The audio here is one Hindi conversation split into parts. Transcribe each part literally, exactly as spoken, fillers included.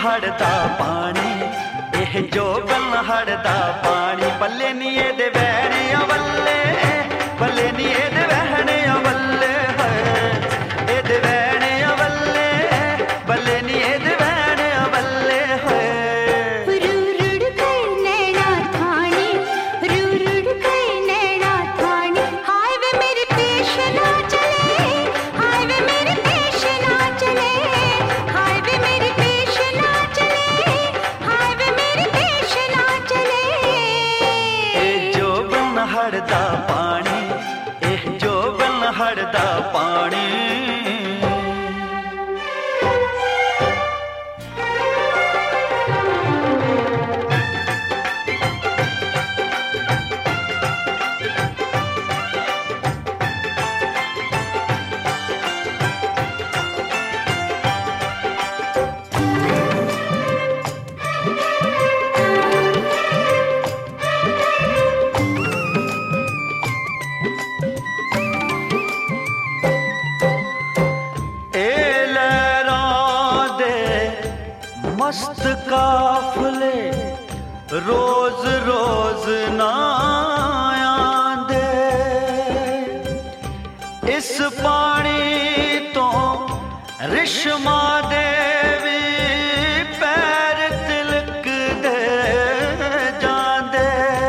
हड़दा पानी एह जोबन हड़दा पानी पल्ले नी एदे वैणे अवल्ले पल्ले नी एदे वैणे अवल्ले एदे वैणे अवल्ले पल्ले नी एदे वैणे अवल्ले रुरुड़ गए नैना थानी रुरुड़ गए नैना थानी हाय वे मेरे पेश ना चले हाय वे मेरे पेश ना चले हाय वे मेरे पेश ना चले हाय वे मेरे पेश ना चले ए जोबन हड़दा पानी एह जोबन हड़दा पानी मस्त काफले रोज रोज ना आंदे इस पानी तो रिश्मा देवी पैर तिलक दे जांदे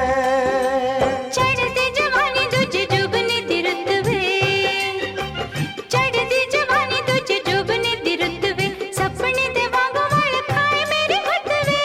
चढ़दी जवानी तुझे जुबनी दिरत वे चढ़दी जवानी तुझे जुबनी दिरत वे सपने दे वांगू वाल खाए मेरी गुत वे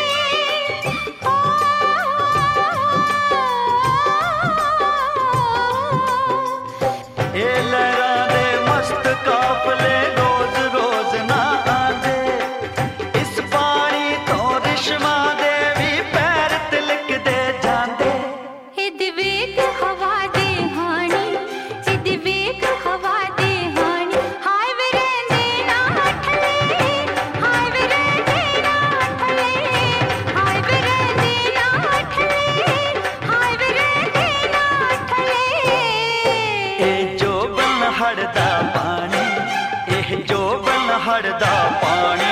ए लहरा दे मस्त काफले रोज रोज ना आंदे इस पानी तो रिश्मा देवी पैर तिलक दे जांदे ए दिवेक हवा दे हानी ए दिवेक हवा दे हानी हाय वे रहंदे ना ठले हाय वे रहंदे ना ठले हाय वे रहंदे ना ठले हाय वे रहंदे ना ठले ए जोबन हड़दा पानी एह जोबन हड़दा पानी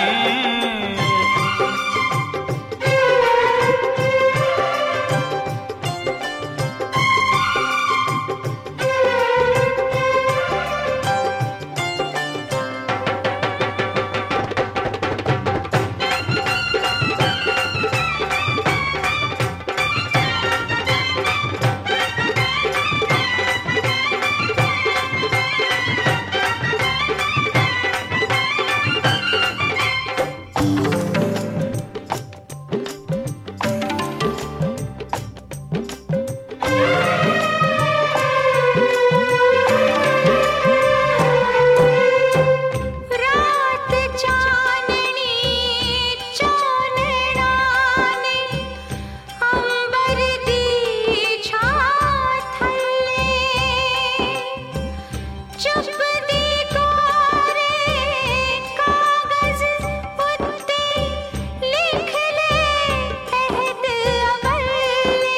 रात चाननी चानना ने अंबर दी छात थल्ले चुप दी कोरे कागज उत्ते लिख ले अहद अवल्ले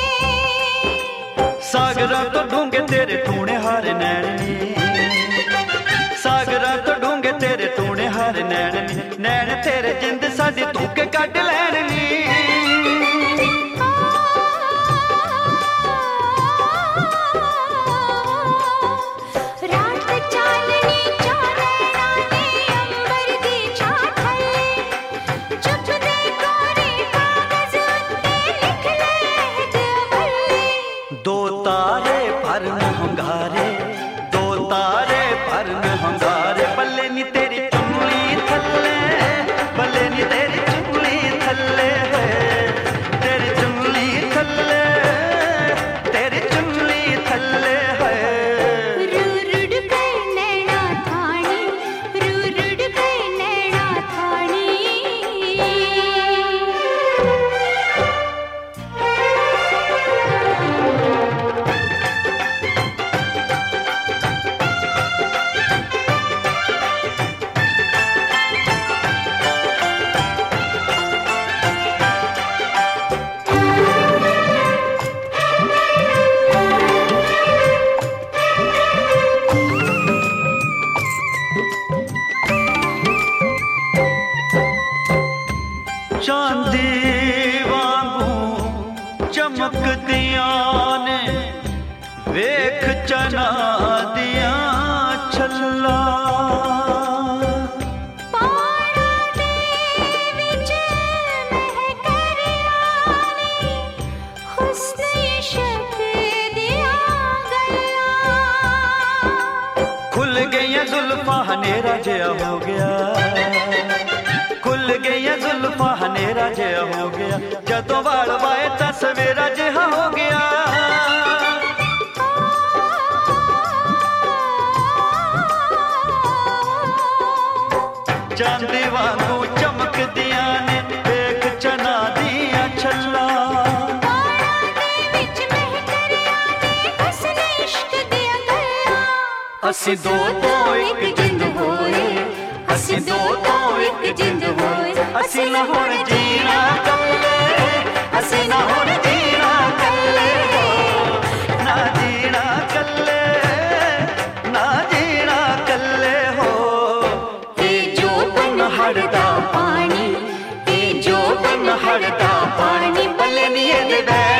सागरा तो ढूंगे तेरे टूणे हार नैन नी सागरा तो ढूंगे तेरे टूणे हार नैन नी नैन तेरे जिंद साडी तूक कट लैन नी रात चाननी चानना ने अंबर दी छात थल्ले चुप दे कोरे कागज उत्ते लिख ले अहद अवल्ले दो तारे पर में हंगारे दो तारे पर में हंगारे बल्ले नी तेरी चुंगली थल्ले बल्ले नी तेरी चुंगली थल्ले है चमकदियां ने वेख चना दिया छल्ला खुल गई जुल्फा हनेरा जया हो गया, खुल गई जुल्फा हनेरा जया हो गया, जदों वाल वाए तां सवेरा जिहा हो गया। चांदी वांगू चमकदियां ने वेख चना दिया छल्ला असी दो तो एक जिंद होए, असी दो तो एक जिंद होए, असी ना हुण जीना कल्ले, असी ना हुण जीना कल्ले हो, ना जीना कल्ले, ना जीना कल्ले हो। ए जो बन हड़दा पानी, ए जो बन हड़दा पानी, बल्ले नी ए दे